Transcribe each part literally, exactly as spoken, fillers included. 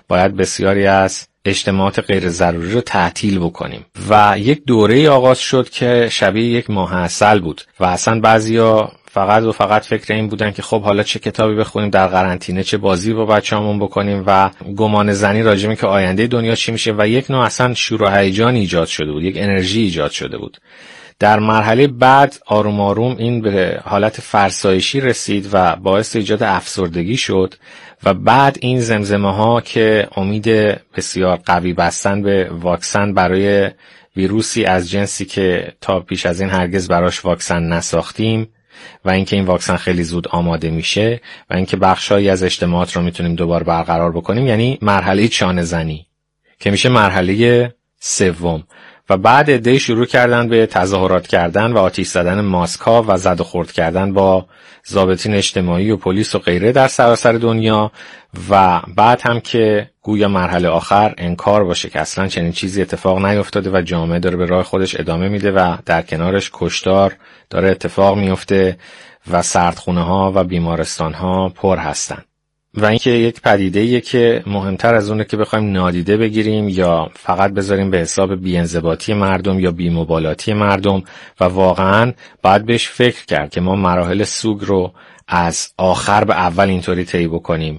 باید بسیاری از اجتماعات غیر ضروری رو تعطیل بکنیم و یک دوره آغاز شد که شبیه یک ماه عسل بود و اصلا بعضیا فقط و فقط فکر این بودن که خب حالا چه کتابی بخونیم در قرنطینه، چه بازی با بچه‌مون بکنیم و گمان زنی راجع به که آینده دنیا چی میشه و یک نوع اصلا شور و هیجان ایجاد شده بود، یک انرژی ایجاد شده بود. در مرحله بعد آروم آروم این به حالت فرسایشی رسید و باعث ایجاد افسردگی شد و بعد این زمزمه ها که امید بسیار قوی بستن به واکسن برای ویروسی از جنسی که تا پیش از این هرگز براش واکسن نساختیم و اینکه این واکسن خیلی زود آماده میشه و اینکه بخشایی از اجتماعات رو میتونیم دوباره برقرار بکنیم، یعنی مرحله چانه زنی که میشه مرحله سوم. و بعد عده‌ای شروع کردن به تظاهرات کردن و آتش زدن ماسک ها و زد و خورد کردن با ضابطین اجتماعی و پلیس و غیره در سراسر دنیا و بعد هم که گویا مرحله آخر انکار باشه که اصلا چنین چیزی اتفاق نیفتاده و جامعه داره به راه خودش ادامه میده و در کنارش کشتار داره اتفاق میفته و سردخونه ها و بیمارستان ها پر هستن. و اینکه یک پدیده‌ایه که مهمتر از اونه که بخوایم نادیده بگیریم یا فقط بذاریم به حساب بی‌انضباطی مردم یا بی‌مبالاتی مردم و واقعاً باید بهش فکر کرد که ما مراحل سوگ رو از آخر به اول اینطوری طی بکنیم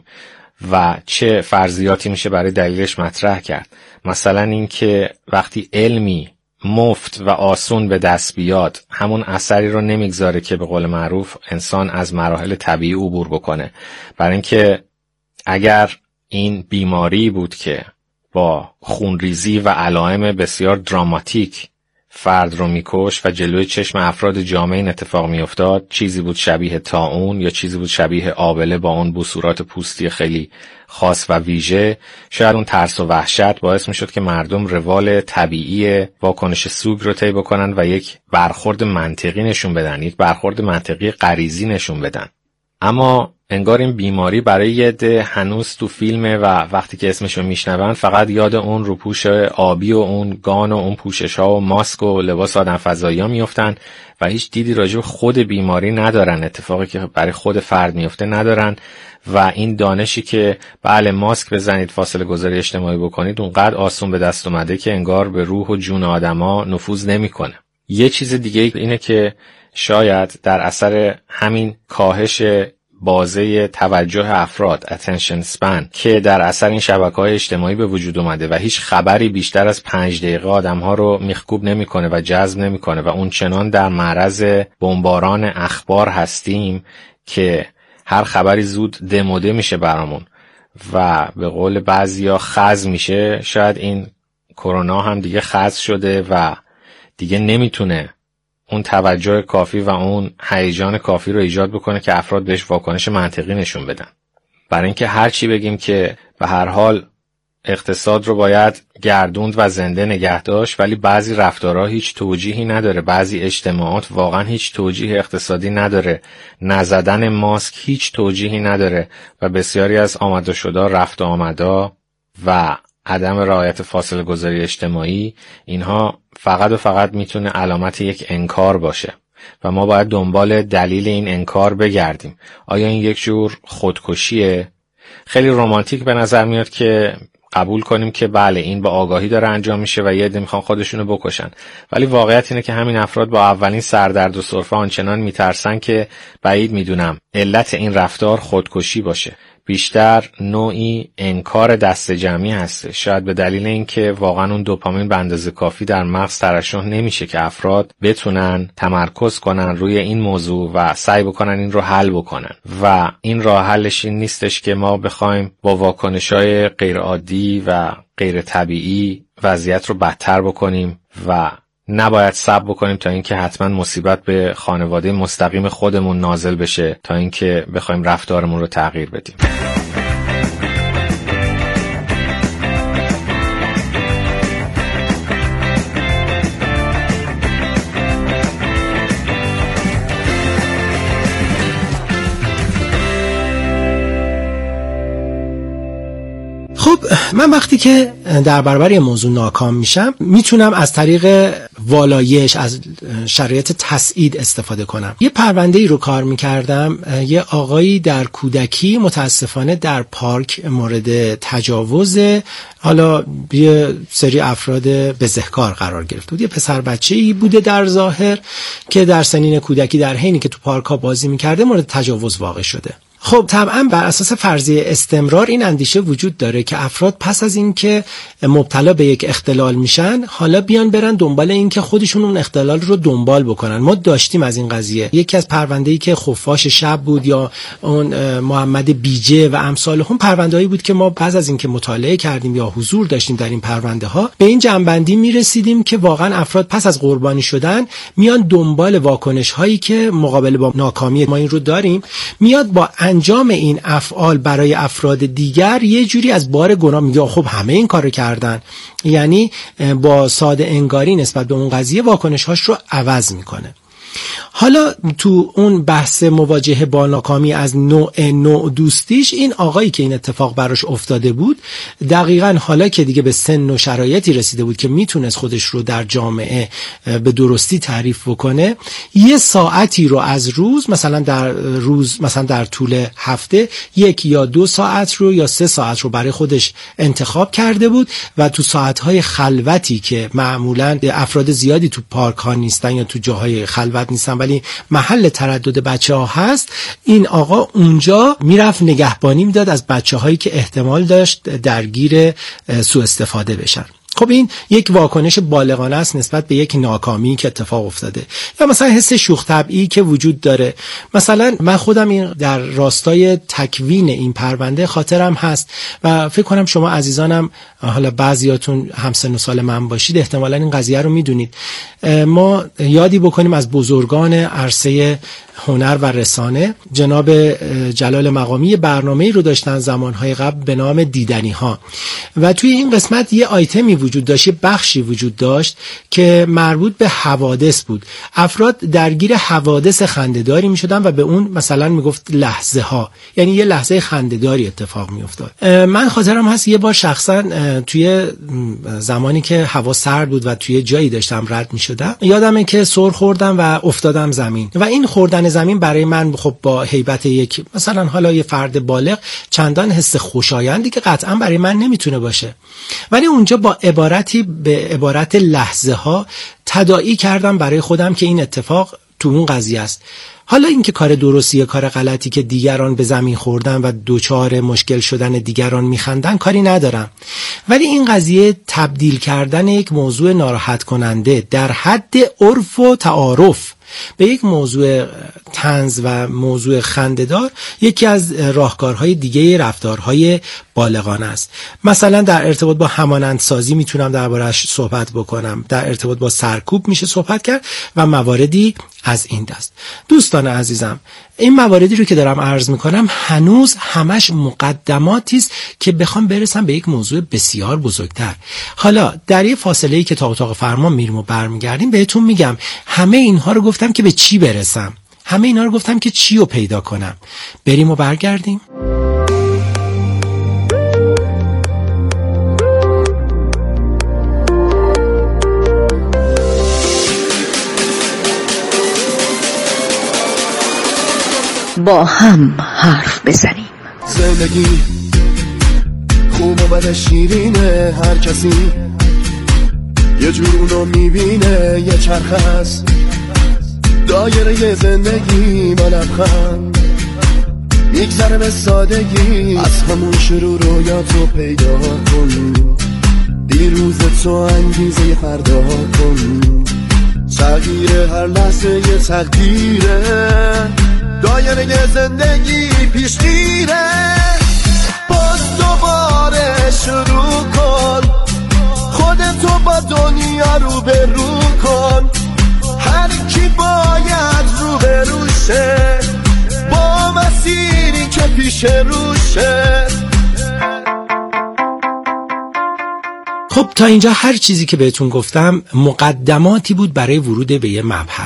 و چه فرضیاتی میشه برای دلیلش مطرح کرد. مثلا اینکه وقتی علمی مفت و آسون به دست بیاد همون اثری رو نمیگذاره که به قول معروف انسان از مراحل طبیعی عبور بکنه. برای اینکه اگر این بیماری بود که با خونریزی و علائم بسیار دراماتیک فرد رو میکش و جلوی چشم افراد جامعه این اتفاق میافتاد، چیزی بود شبیه طاعون یا چیزی بود شبیه آبله با اون بصورات پوستی خیلی خاص و ویژه، شاید اون ترس و وحشت باعث میشد که مردم روال طبیعی واکنش سوگ رو طی بکنن و یک برخورد منطقی نشون بدن، یک برخورد منطقی غریزی نشون بدن. اما انگار این بیماری برای یه عده هنوز تو فیلمه و وقتی که اسمشو میشنون فقط یاد اون روپوش آبی و اون گان و اون پوشش ها و ماسک و لباس آدم فضایی ها میفتن و هیچ دیدی راجع به خود بیماری ندارن، اتفاقی که برای خود فرد میفته ندارن و این دانشی که بله ماسک بزنید، فاصله گذاری اجتماعی بکنید اونقدر آسون به دست اومده که انگار به روح و جون آدما نفوذ نمیکنه. یه چیز دیگه اینه که شاید در اثر همین کاهش بازه توجه افراد attention span که در اثر این شبکه‌های اجتماعی به وجود اومده و هیچ خبری بیشتر از پنج دقیقه آدم‌ها رو میخکوب نمی‌کنه و جذب نمی‌کنه و اون چنان در معرض بمباران اخبار هستیم که هر خبری زود دموده میشه برامون و به قول بعضیا خز میشه. شاید این کرونا هم دیگه خز شده و دیگه نمیتونه اون توجه کافی و اون هیجان کافی رو ایجاد بکنه که افراد بهش واکنش منطقی نشون بدن. برای اینکه هر چی بگیم که به هر حال اقتصاد رو باید گردوند و زنده نگه داشت، ولی بعضی رفتارها هیچ توجیهی نداره، بعضی اجتماعات واقعا هیچ توجیه اقتصادی نداره، نزدن ماسک هیچ توجیهی نداره و بسیاری از آمد و شدا، رفت و آمدا و عدم رعایت فاصله گذاری اجتماعی، اینها فقط و فقط میتونه علامت یک انکار باشه و ما باید دنبال دلیل این انکار بگردیم. آیا این یک جور خودکشیه؟ خیلی رمانتیک به نظر میاد که قبول کنیم که بله این با آگاهی داره انجام میشه و یه عده میخوان خودشونو بکشن، ولی واقعیت اینه که همین افراد با اولین سردرد و سرفه آنچنان میترسن که بعید میدونم علت این رفتار خودکشی باشه، بیشتر نوعی انکار دست جمعی هسته، شاید به دلیل اینکه واقعا اون دوپامین به اندازه کافی در مغز ترشح نمیشه که افراد بتونن تمرکز کنن روی این موضوع و سعی بکنن این رو حل بکنن و این راه حلش این نیستش که ما بخوایم با واکنش‌های غیر عادی و غیر طبیعی وضعیت رو بدتر بکنیم و نباید صبر بکنیم تا اینکه حتما مصیبت به خانواده مستقیم خودمون نازل بشه تا اینکه بخوایم رفتارمون رو تغییر بدیم. خب من وقتی که در برابر یه موضوع ناکام میشم میتونم از طریق والایش از شرایط تسعید استفاده کنم. یه پرونده ای رو کار میکردم، یه آقایی در کودکی متاسفانه در پارک مورد تجاوز حالا یه سری افراد بزهکار قرار گرفته بود. یه پسر بچه‌ای بوده در ظاهر که در سنین کودکی در حینی که تو پارک ها بازی میکرده مورد تجاوز واقع شده. خب طبعا بر اساس فرضیه استمرار این اندیشه وجود داره که افراد پس از این که مبتلا به یک اختلال میشن حالا بیان برن دنبال این که خودشون اون اختلال رو دنبال بکنن. ما داشتیم از این قضیه یکی از پرونده‌ای که خفاش شب بود یا اون محمد بیجه و امثال هم پرونده‌ای بود که ما پس از این که مطالعه کردیم یا حضور داشتیم در این پرونده ها به این جنبندی میرسیدیم که واقعا افراد پس از قربانی شدن میان دنبال واکنش هایی که مقابل با ناکامی ما این رو داریم، میاد با انجام این افعال برای افراد دیگر یه جوری از بار گناه میگه خب همه این کارو کردن، یعنی با ساده انگاری نسبت به اون قضیه واکنش‌هاش رو عوض میکنه. حالا تو اون بحث مواجهه با ناکامی از نوع نوع دوستیش این آقایی که این اتفاق براش افتاده بود دقیقاً حالا که دیگه به سن و شرایطی رسیده بود که میتونست خودش رو در جامعه به درستی تعریف بکنه، یه ساعتی رو از روز مثلا در روز مثلا در طول هفته یک یا دو ساعت رو یا سه ساعت رو برای خودش انتخاب کرده بود و تو ساعتهای خلوتی که معمولاً افراد زیادی تو پارک ها نیستن یا تو جاهای خلوت نیستن ولی محل تردد بچه ها هست، این آقا اونجا میرفت نگهبانی میداد از بچه هایی که احتمال داشت درگیر سوء استفاده بشن. خب این یک واکنش بالغانه است نسبت به یک ناکامی که اتفاق افتاده. یا مثلا حس شوخ طبعی که وجود داره. مثلا من خودم این در راستای تکوین این پرونده خاطرم هست و فکر کنم شما عزیزانم حالا بعضیاتون همسن و سال من باشید احتمالاً این قضیه رو میدونید. ما یادی بکنیم از بزرگان عرصه هنر و رسانه، جناب جلال مقامی برنامه‌ای رو داشتن زمانهای قبل به نام دیدنی ها و توی این قسمت یه آیتمی وجود داشت، یه بخشی وجود داشت که مربوط به حوادث بود. افراد درگیر حوادث خنده‌داری می‌شدن و به اون مثلا میگفت لحظه ها، یعنی یه لحظه خنده‌داری اتفاق می‌افتاد. من خاطرم هست یه بار شخصا توی زمانی که هوا سرد بود و توی جایی داشتم رد می‌شدم یادمه که سر خوردم و افتادم زمین و این خوردن زمین برای من خب با هیبت یک مثلا حالا یه فرد بالغ چندان حس خوشایندی که قطعا برای من نمیتونه باشه، ولی اونجا با عبارتی به عبارت لحظه ها تداعی کردم برای خودم که این اتفاق تو اون قضیه است. حالا این که کار درستیه کار غلطی که دیگران به زمین خوردن و دوچار مشکل شدن دیگران میخندن کاری ندارم، ولی این قضیه تبدیل کردن یک موضوع ناراحت کننده در حد عرف و تعارف به یک موضوع طنز و موضوع خنده‌دار یکی از راهکارهای دیگه رفتارهای بالغانه است. مثلا در ارتباط با همانندسازی میتونم دربارش صحبت بکنم، در ارتباط با سرکوب میشه صحبت کرد و مواردی از این دست. دوستان عزیزم، این مواردی رو که دارم عرض میکنم هنوز همش مقدماتی است که بخوام برسم به یک موضوع بسیار بزرگتر. حالا در یه فاصله‌ای که تا اتاق فرمان میریم و برمیگردیم بهتون میگم همه اینها رو گفتم که به چی برسم، همه اینا رو گفتم که چی رو پیدا کنم. بریم و برگردیم. با هم حرف بزنیم. زندگی خوب و بد شیرینه، هر کسی یه جور اونو میبینه، یه چرخ هست دایره یه زندگی با لبخند میگذره به سادگی. از همون شروع رویاتو پیدا کن، دیروز تو انگیزه فردا کن، تغییر هر لحظه یه تقدیره، دایره زندگی پیش میره. باز دوباره شروع کن، خودتو با دنیا رو به رو کن، هر کی باید رو به روشه با مسیری که پیش روشه. خب تا اینجا هر چیزی که بهتون گفتم مقدماتی بود برای ورود به یه مبحث.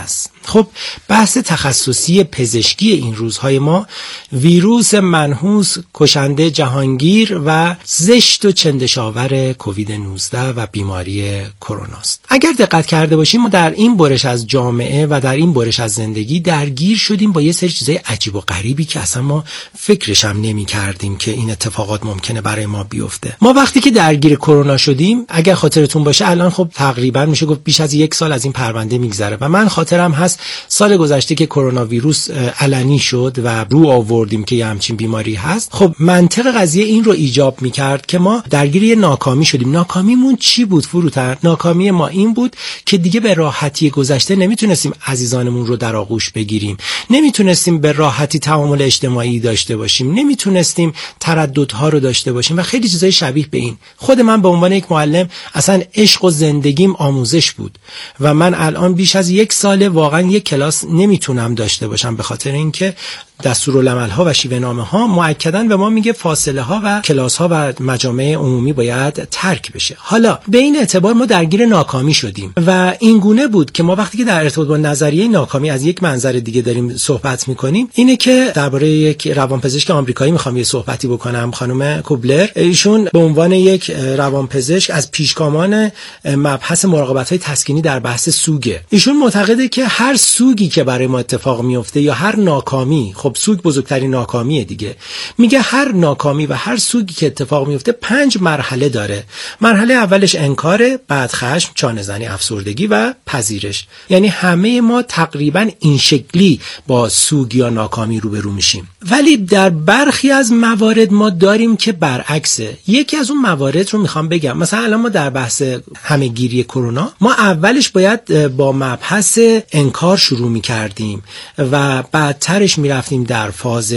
خب بحث تخصصی پزشکی این روزهای ما ویروس منحوس کشنده جهانگیر و زشت و چندشاور کووید نوزده و بیماری کرونا است. اگر دقت کرده باشیم ما در این برش از جامعه و در این برش از زندگی درگیر شدیم با یه سری چیزای عجیب و غریبی که اصلا ما فکرش هم نمی کردیم که این اتفاقات ممکنه برای ما بیفته. ما وقتی که درگیر کرونا شدیم، اگر خاطرتون باشه الان خب تقریبا میشه گفت بیش از یک سال از این پرونده میگذره و من خاطرم هست سال گذشته که کرونا ویروس علنی شد و رو آوردیم که یه همچین بیماری هست، خب منطق قضیه این رو ایجاب میکرد که ما درگیر یه ناکامی شدیم. ناکامیمون چی بود فروتن؟ ناکامی ما این بود که دیگه به راحتی گذشته نمیتونستیم عزیزانمون رو در آغوش بگیریم، نمیتونستیم به راحتی تعامل اجتماعی داشته باشیم، نمیتونستیم ترددها رو داشته باشیم و خیلی چیزای شبیه به این. خود من به عنوان یک معلم اصلا عشق و زندگیم آموزش بود و من الان بیش از یک سال واقعا یک کلاس نمیتونم داشته باشم به خاطر اینکه دستورالعمل ها و شیوه نامه ها مؤکداً به ما میگه فاصله ها و کلاس ها و مجامع عمومی باید ترک بشه. حالا به این اعتبار ما درگیر ناکامی شدیم و این گونه بود که ما وقتی که در ارتباط با نظریه ناکامی از یک منظر دیگه داریم صحبت میکنیم، اینه که درباره یک روانپزشک آمریکایی میخوام یه صحبتی بکنم، خانم کوبلر. ایشون به عنوان یک روانپزشک از پیشگامان مبحث مراقبت های تسکینی در بحث سوگه. ایشون معتقده که هر سوگی که برای ما اتفاق میفته یا هر ناکامی، خب سوگ بزرگترین ناکامیه دیگه، میگه هر ناکامی و هر سوگی که اتفاق میفته پنج مرحله داره. مرحله اولش انکاره، بعد خشم، چانه‌زنی، افسردگی و پذیرش. یعنی همه ما تقریبا این شکلی با سوگ یا ناکامی روبرو میشیم. ولی در برخی از موارد ما داریم که برعکسه. یکی از اون موارد رو میخوام بگم. مثلا الان ما در بحث همهگیری کرونا ما اولش باید با مبحث انکار شروع میکردیم و بعدترش میرفتیم در فاز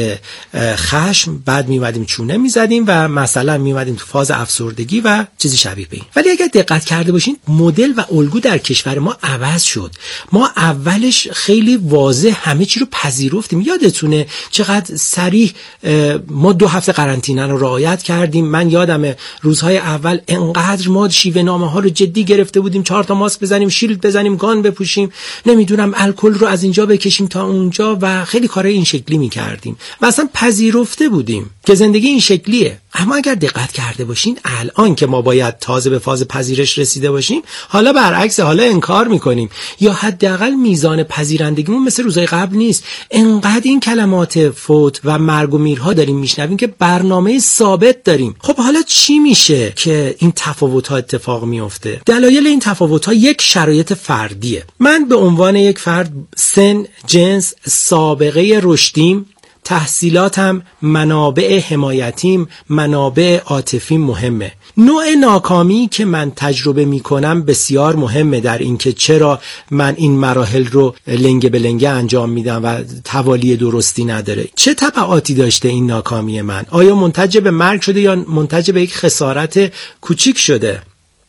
خشم، بعد میومدیم چونه میزدیم و مثلا میومدیم تو فاز افسردگی و چیزی شبیه به این. ولی اگر دقت کرده باشین مدل و الگو در کشور ما عوض شد. ما اولش خیلی واضح همه چی رو پذیرفتیم. یادتونه چقدر صریح ما دو هفته قرنطینه رو رعایت کردیم. من یادمه روزهای اول انقدر ما شیوه نامه ها رو جدی گرفته بودیم، چهار تا ماسک بزنیم، شیلد بزنیم، گان بپوشیم، نمیدونم الکل رو از اینجا بکشیم تا اونجا و خیلی کارهای این شکلی میکردیم و اصلا پذیرفته بودیم که زندگی این شکلیه. اما اگر دقت کرده باشین الان که ما باید تازه به فاز پذیرش رسیده باشیم، حالا برعکس، حالا انکار میکنیم یا حداقل میزان پذیرندگیمون مثل روزهای قبل نیست. انقدر این کلمات فوت و مرگ و میرها داریم میشنویم که برنامه ثابت داریم. خب حالا چی میشه که این تفاوت‌ها اتفاق میفته؟ دلایل این تفاوت‌ها یک شرایط فردیه. من به عنوان یک فرد سن، جنس، سابقه رشدیم، تحصیلاتم، منابع حمایتیم، منابع عاطفیم مهمه. نوع ناکامی که من تجربه می کنم بسیار مهمه در اینکه چرا من این مراحل رو لنگه به لنگه انجام میدم و توالی درستی نداره. چه تبعاتی داشته این ناکامی من؟ آیا منتج به مرگ شده یا منتج به یک خسارت کوچیک شده؟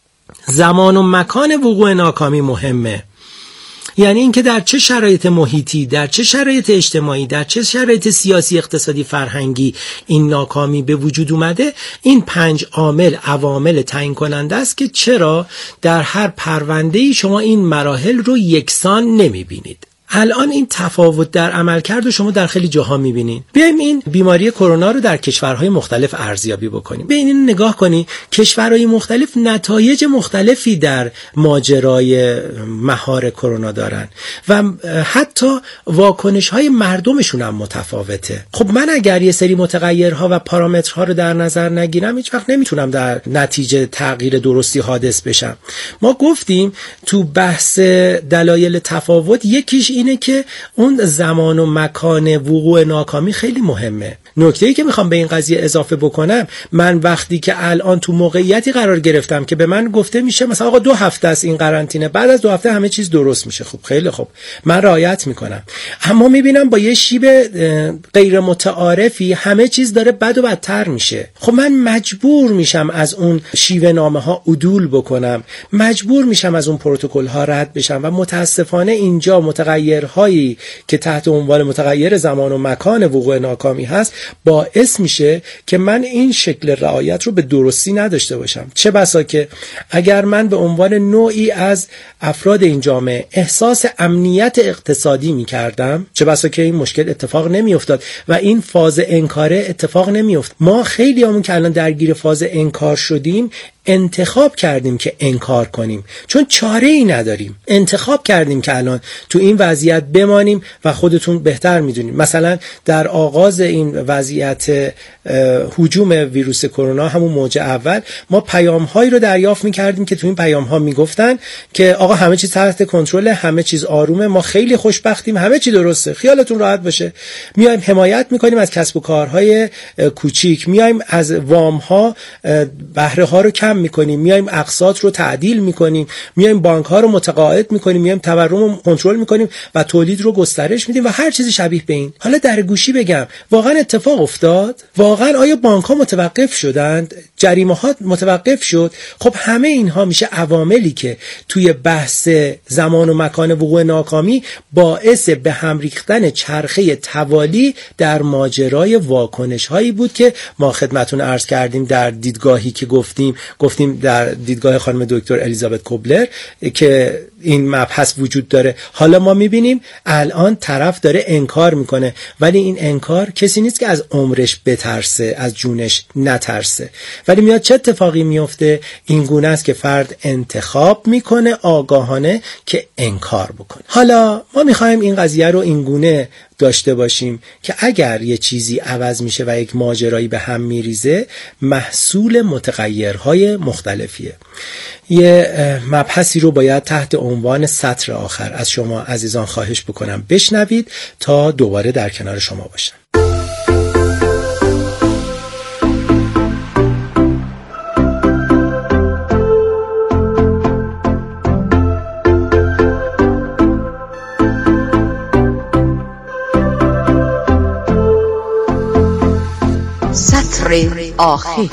زمان و مکان وقوع ناکامی مهمه. یعنی اینکه در چه شرایط محیطی، در چه شرایط اجتماعی، در چه شرایط سیاسی، اقتصادی، فرهنگی این ناکامی به وجود اومده. این پنج عامل عوامل تعیین کننده است که چرا در هر پرونده‌ای شما این مراحل رو یکسان نمی‌بینید. الان این تفاوت در عملکرد رو شما در خیلی جاها می‌بینید. بیایم این بیماری کرونا رو در کشورهای مختلف ارزیابی بکنیم. بیاین این نگاه کنید، کشورهای مختلف نتایج مختلفی در ماجرای مهار کرونا دارن و حتی واکنش‌های مردمشون هم متفاوته. خب من اگر یه سری متغیرها و پارامترها رو در نظر نگیرم هیچ وقت نمیتونم در نتیجه تغییر درستی حادث بشم. ما گفتیم تو بحث دلایل تفاوت یکیش اینه که اون زمان و مکان وقوع ناکامی خیلی مهمه. نکته‌ای که میخوام به این قضیه اضافه بکنم، من وقتی که الان تو موقعیتی قرار گرفتم که به من گفته میشه مثلا آقا دو هفته است این قرنطینه، بعد از دو هفته همه چیز درست میشه، خب خیلی خوب، من رعایت میکنم. اما میبینم با یه شیب غیر متعارفی همه چیز داره بد و بدتر میشه. خب من مجبور میشم از اون شیوه نامه ها عدول بکنم، مجبور میشم از اون پروتکل ها رد بشم و متاسفانه اینجا متغیر متغیرهایی که تحت عنوان متغیر زمان و مکان وقوع ناکامی هست باعث میشه که من این شکل رعایت رو به درستی نداشته باشم. چه بسا که اگر من به عنوان نوعی از افراد این جامعه احساس امنیت اقتصادی میکردم، چه بسا که این مشکل اتفاق نمیافتاد و این فاز انکاره اتفاق نمیافت. ما خیلی همون که الان درگیر فاز انکار شدیم انتخاب کردیم که انکار کنیم، چون چاره ای نداریم. انتخاب کردیم که الان تو این وضعیت بمانیم و خودتون بهتر میدونید. مثلا در آغاز این وضعیت هجوم ویروس کرونا، همون موج اول، ما پیام هایی رو دریافت میکردیم که تو این پیام ها میگفتن که آقا همه چیز تحت کنترل، همه چیز آرومه، ما خیلی خوشبختیم، همه چی درسته، خیالتون راحت باشه. میایم حمایت میکنیم از کسب و کارهای کوچیک، میایم از وام ها بهره ها رو کم میکنیم، میایم اقساط رو تعدیل میکنیم، میایم بانک ها رو متقاعد میکنیم، میایم تورم رو کنترل میکنیم و تولید رو گسترش میدیم و هر چیزی شبیه به این. حالا در گوشی بگم، واقعا اتفاق افتاد؟ واقعا آیا بانک ها متوقف شدند؟ جریمه ها متوقف شد؟ خب همه اینها میشه عواملی که توی بحث زمان و مکان وقوع ناکامی باعث به هم ریختن چرخه توالی در ماجرای واکنش هایی بود که ما خدمتتون عرض کردیم در دیدگاهی که گفتیم گفتیم در دیدگاه خانم دکتر الیزابت کوبلر که این مبحث وجود داره. حالا ما میبینیم الان طرف داره انکار میکنه، ولی این انکار کسی نیست که از عمرش بترسه، از جونش نترسه، ولی میاد چه اتفاقی میفته؟ این گونه است که فرد انتخاب میکنه آگاهانه که انکار بکنه. حالا ما میخوایم این قضیه رو این گونه داشته باشیم که اگر یه چیزی عوض میشه و یک ماجرایی به هم میریزه، محصول متغیرهای مختلفیه. یه مبحثی رو باید تحت عنوان سطر آخر از شما عزیزان خواهش بکنم بشنوید تا دوباره در کنار شما باشم. سطر آخر.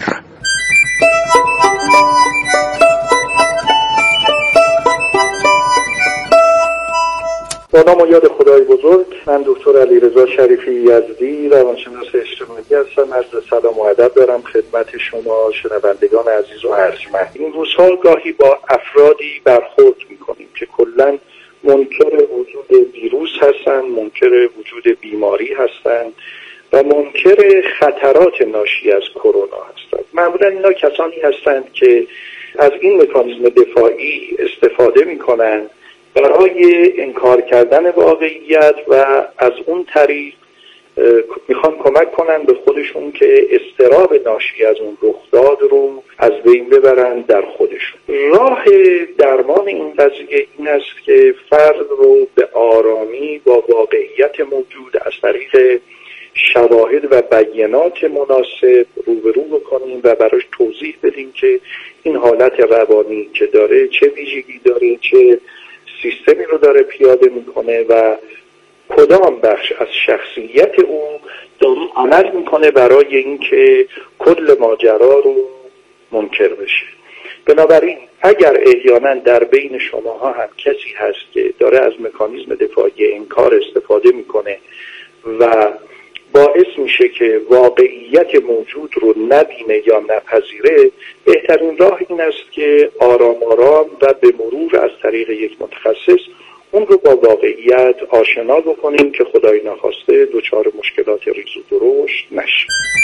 با نام و یاد خدای بزرگ، من دکتر علیرضا شریفی یزدی، روانشناس اجتماعی هستم. عرض سلام و ادب دارم خدمت شما شنوندگان عزیز و ارجمند. این روزها گاهی با افرادی برخورد می‌کنیم که کلاً منکر وجود ویروس هستند، منکر وجود بیماری هستند و منکر خطرات ناشی از کرونا هستند. معمولاً اینا کسانی هستند که از این مکانیزم دفاعی استفاده می‌کنند برای انکار کردن واقعیت و از اون طریق میخوان کمک کنن به خودشون که اضطراب ناشی از اون رخداد رو از بین ببرن در خودشون. راه درمان این قضیه این است که فرد رو به آرامی با واقعیت موجود از طریق شواهد و بیانات مناسب روبرو بکنیم و براش توضیح بدیم که این حالت روانی که داره چه ویژگی داره، چه سیستمی رو داره پیاده میکنه و کدام بخش از شخصیت او داره عمل میکنه برای اینکه کل ماجرا رو منکر بشه. بنابراین اگر احیانا در بین شماها هم کسی هست که داره از مکانیزم دفاعی انکار استفاده میکنه و باعث میشه که واقعیت موجود رو نبینه یا نپذیره، بهترین راه این است که آرام آرام و به مرور از طریق یک متخصص اون رو با واقعیت آشنا بکنیم که خدای نخواسته دچار مشکلات ریز و درشت نشه.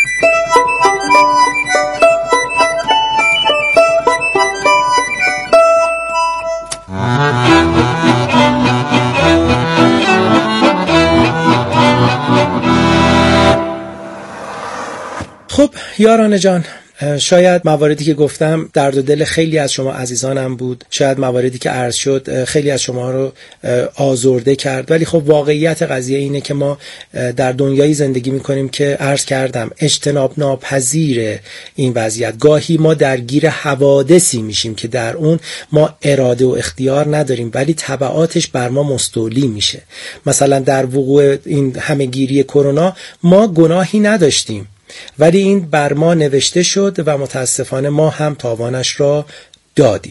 خب یاران جان، شاید مواردی که گفتم درد و دل خیلی از شما عزیزانم بود، شاید مواردی که عرض شد خیلی از شما رو آزرده کرد، ولی خب واقعیت قضیه اینه که ما در دنیایی زندگی میکنیم که عرض کردم اجتناب ناپذیر این وضعیت. گاهی ما درگیر حوادثی میشیم که در اون ما اراده و اختیار نداریم ولی تبعاتش بر ما مستولی میشه. مثلا در وقوع این همهگیری کرونا ما گناهی نداشتیم ولی این بر ما نوشته شد و متاسفانه ما هم تاوانش را دادیم.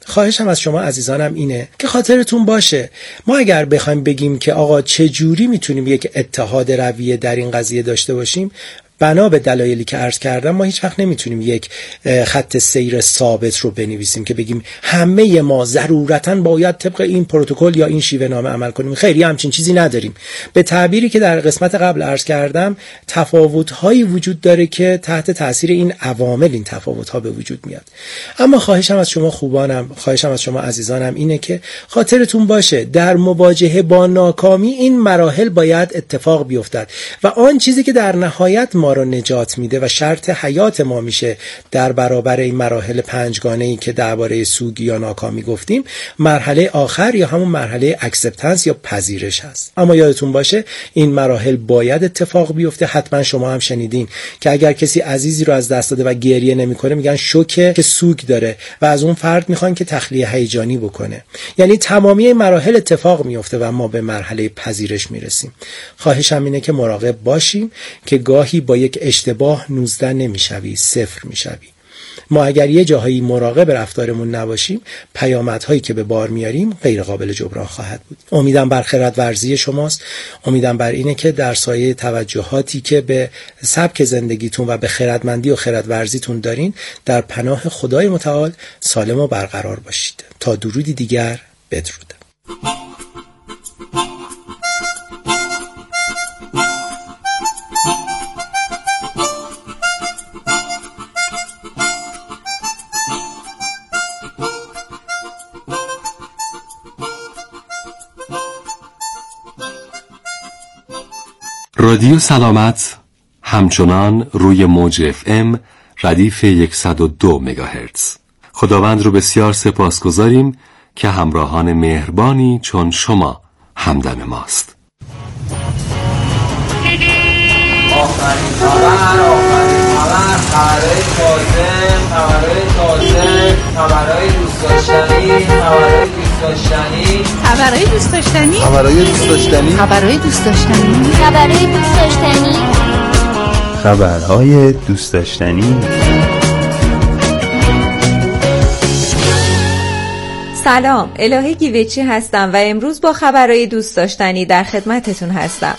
خواهشم از شما عزیزانم اینه که خاطرتون باشه ما اگر بخوایم بگیم که آقا چه جوری میتونیم یک اتحاد رویه در این قضیه داشته باشیم، بنا به دلایلی که عرض کردم ما هیچ وقت نمیتونیم یک خط سیر ثابت رو بنویسیم که بگیم همه ما ضرورتاً باید طبق این پروتکل یا این شیوه نامه عمل کنیم. خیلی همچین چیزی نداریم. به تعبیری که در قسمت قبل عرض کردم تفاوت‌هایی وجود داره که تحت تاثیر این عوامل این تفاوت‌ها به وجود میاد. اما خواهشم از شما خوبانم، خواهشم از شما عزیزانم اینه که خاطرتون باشه در مواجهه با ناکامی این مراحل باید اتفاق بیفتد و آن چیزی که در نهایت ما رو نجات میده و شرط حیات ما میشه در برابر این مراحل پنجگانه‌ای که درباره سوگ یا ناکامی گفتیم، مرحله آخر یا همون مرحله اکسپتنس یا پذیرش هست. اما یادتون باشه این مراحل باید اتفاق بیفته. حتما شما هم شنیدین که اگر کسی عزیزی رو از دست داده و گریه نمیکنه میگن شوکه که سوگ داره و از اون فرد میخوان که تخلیه هیجانی بکنه. یعنی تمامی این مراحل اتفاق میفته و ما به مرحله پذیرش میرسیم. خواهشم اینه که مراقب باشیم که گاهی با یک اشتباه نوزده نمیشوی، صفر میشوی. ما اگر یه جاهایی مراقب رفتارمون نباشیم پیامدهایی که به بار میاریم غیر قابل جبران خواهد بود. امیدم بر خردورزی شماست. امیدم بر اینه که در سایه توجهاتی که به سبک زندگیتون و به خردمندی و خردورزیتون دارین در پناه خدای متعال سالم و برقرار باشید. تا درودی دیگر، بدرود. رادیو سلامت همچنان روی موج اف ام ردیف صد و دو مگاهرتز. خداوند رو بسیار سپاسگزاریم که همراهان مهربانی چون شما همدم ماست. آخرین خبر، آخرین خبر، خبرهای تازه، خبرهای تازه، خبرهای دوست داشتنی، خبرهای دوست داشتنی، خبرهای دوست داشتنی، خبرهای دوست داشتنی، خبرهای دوست داشتنی، خبرهای دوست داشتنی، خبرهای دوست داشتنی. سلام، الهه گیوچی هستم و امروز با خبرهای دوست داشتنی در خدمتتون هستم.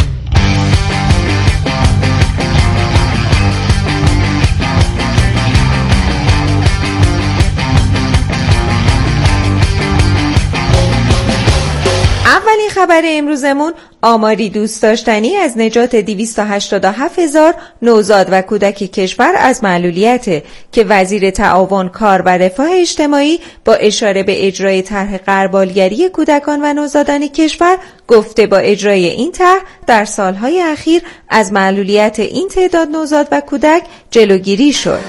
اولین خبر امروزمون آماری دوست داشتنی از نجات دویست و هشتاد و هفت هزار نوزاد و کودک کشور از معلولیت که وزیر تعاون، کار و رفاه اجتماعی با اشاره به اجرای طرح غربالگری کودکان و نوزادان کشور گفته با اجرای این طرح در سالهای اخیر از معلولیت این تعداد نوزاد و کودک جلوگیری شد.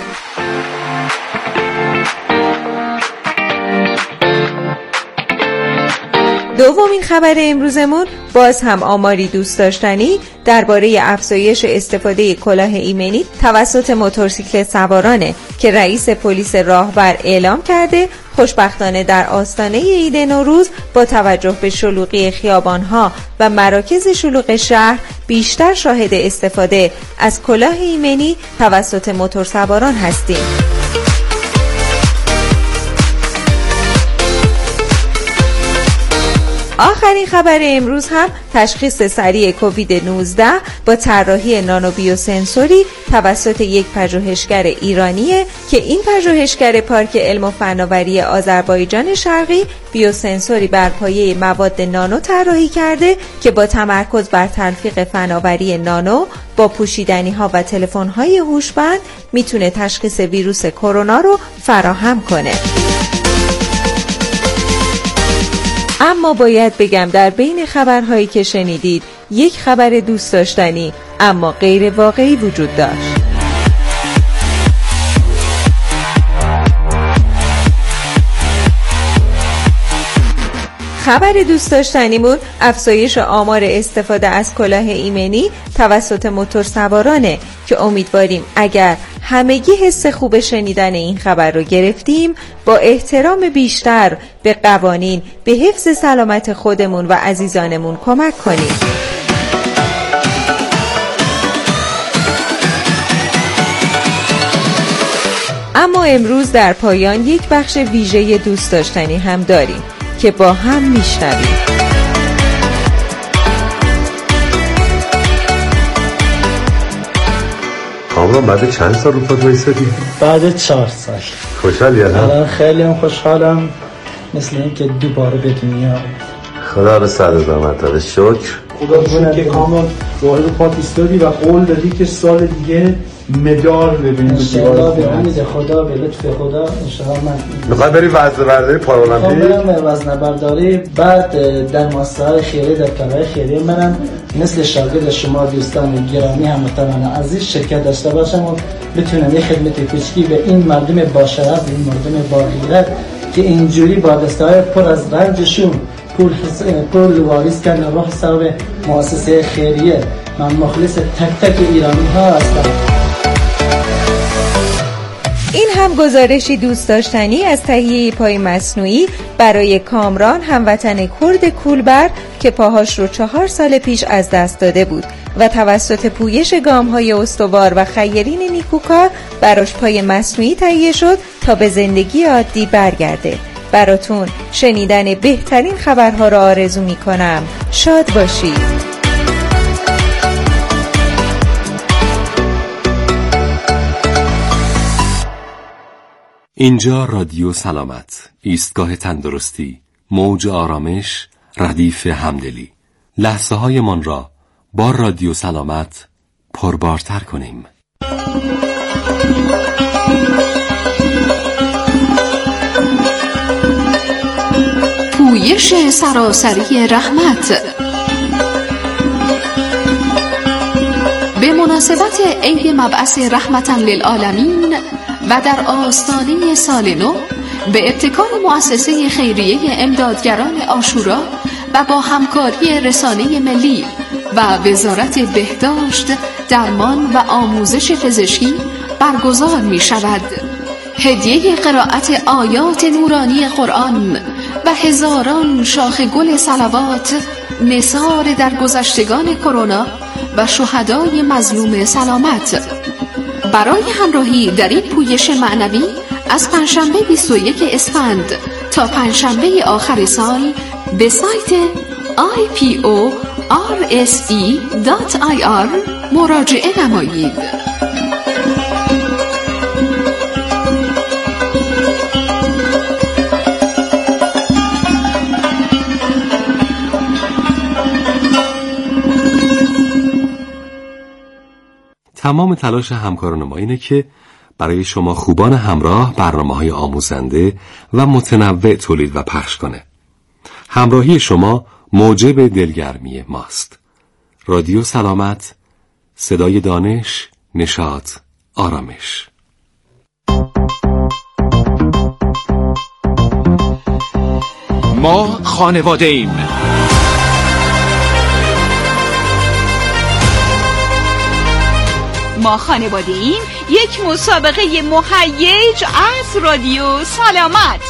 دومین خبر امروزمون باز هم آماری دوست داشتنی درباره افزایش استفاده کلاه ایمنی توسط موتورسیکلت سوارانه که رئیس پلیس راهبر اعلام کرده خوشبختانه در آستانه عید نوروز با توجه به شلوغی خیابان‌ها و مراکز شلوغ شهر بیشتر شاهد استفاده از کلاه ایمنی توسط موتورسواران هستیم. آخرین خبر امروز هم تشخیص سریع کووید نوزده با طراحی نانو بیوسنسوری توسط یک پژوهشگر ایرانیه که این پژوهشگر پارک علم و فناوری آذربایجان شرقی بیوسنسوری بر پایه مواد نانو طراحی کرده که با تمرکز بر تلفیق فناوری نانو با پوشیدنی ها و تلفن های هوشمند میتونه تشخیص ویروس کرونا رو فراهم کنه. اما باید بگم در بین خبرهایی که شنیدید یک خبر دوست داشتنی اما غیر واقعی وجود داشت. خبر دوست داشتنیمون افزایش آمار استفاده از کلاه ایمنی توسط موتورسوارانه که امیدواریم اگر همگی حس خوب شنیدن این خبر رو گرفتیم با احترام بیشتر به قوانین به حفظ سلامت خودمون و عزیزانمون کمک کنیم. اما امروز در پایان یک بخش ویژه دوست داشتنی هم داریم که با هم میشنویم. کامران بعد چند سال رو پات وایسادی؟ بعد چهار سال. خوشحالی الان؟ خیلی هم خوشحالم، مثل اینکه دوباره به دنیا خدا رو صد هزار مرتبه شکر. خدا شکر که کامران دوباره رو پات ایستادی و قول دادی که سال دیگه مدال ببینیم. انشاءالله به امید خدا، به لطف خدا انشاءالله. من میخوای بری وزنه برداری پارالمپیک؟ میخوام برم وزنه برداری، بعد در مؤسسه‌های خیریه، در کارهای خیریه منم مثل شاگرد شما دوستان گرامی هموطنان عزیز شرکت داشته باشم و بتونم یه خدمت کوچیکی به این مردم با شرف، این مردم با غیرت که اینجوری با دسته‌های پر از رنجشون پول پول واریز کردن رو حساب مؤسسه خیریه. من مخلص تک تک ایرانی ها هستم. این هم گزارشی دوست داشتنی از تهیه پای مصنوعی برای کامران، هموطن کرد کولبر که پاهاش رو چهار سال پیش از دست داده بود و توسط پویش گام‌های استوار و خیرین نیکوکار براش پای مصنوعی تهیه شد تا به زندگی عادی برگرده. براتون شنیدن بهترین خبرها را آرزو می‌کنم. شاد باشید. اینجا رادیو سلامت، ایستگاه تندرستی، موج آرامش، ردیف همدلی. لحظه های من را با رادیو سلامت پربارتر کنیم. پویش سراسری رحمت به مناسبت عید مبعث رحمتاً للعالمین و در آستانه سال نو به ابتکار مؤسسه خیریه امدادگران عاشورا و با همکاری رسانه ملی و وزارت بهداشت، درمان و آموزش پزشکی برگزار می شود. هدیه قرائت آیات نورانی قرآن و هزاران شاخ گل صلوات نثار در گذشتگان کرونا و شهدای مظلوم سلامت. برای همراهی در این پویش معنوی از پنجشنبه بیست و یک اسفند تا پنجشنبه آخر سال به سایت آی پی او آر اس ای دات آی آر مراجعه نمایید. تمام تلاش همکاران ما اینه که برای شما خوبان همراه برنامه‌های آموزنده و متنوع تولید و پخش کنه. همراهی شما موجب دلگرمی ماست. رادیو سلامت، صدای دانش، نشاط، آرامش. ما خانواده ایم. ما خانواده ایم، یک مسابقه مهیج از رادیو سلامت.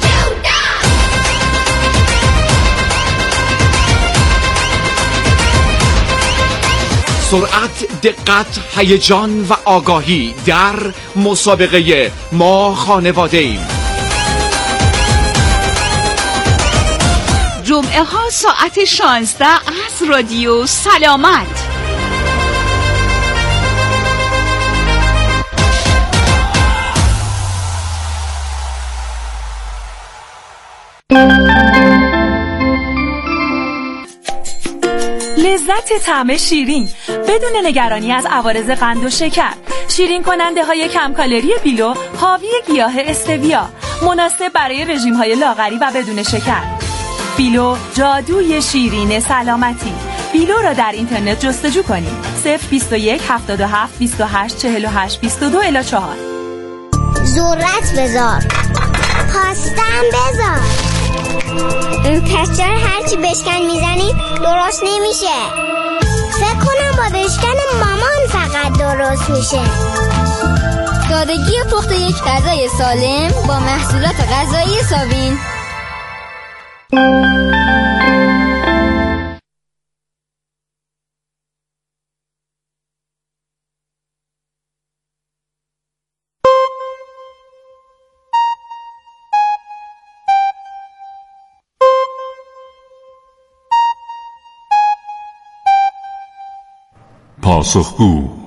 سرعت، دقت، هیجان و آگاهی در مسابقه ما خانواده ایم. جمعه ها ساعت شانزده از رادیو سلامت. لذت طعم شیرین بدون نگرانی از عوارض قند و شکر. شیرین کننده های کم کالری بیلو حاوی گیاه استویا، مناسب برای رژیم های لاغری و بدون شکر. بیلو، جادوی شیرین سلامتی. بیلو را در اینترنت جستجو کنید. صفر بیست و یک هفتاد و هفت بیست و هشت چهل و هشت بیست و دو الی چهار. ذرت بذار، پاستم بذار. این تشتر هرچی بشکن میزنی درست نمیشه. فکر کنم با بشکن مامان فقط درست میشه. سادگی پخت یک غذای سالم با محصولات غذایی ساوین. پاسخگو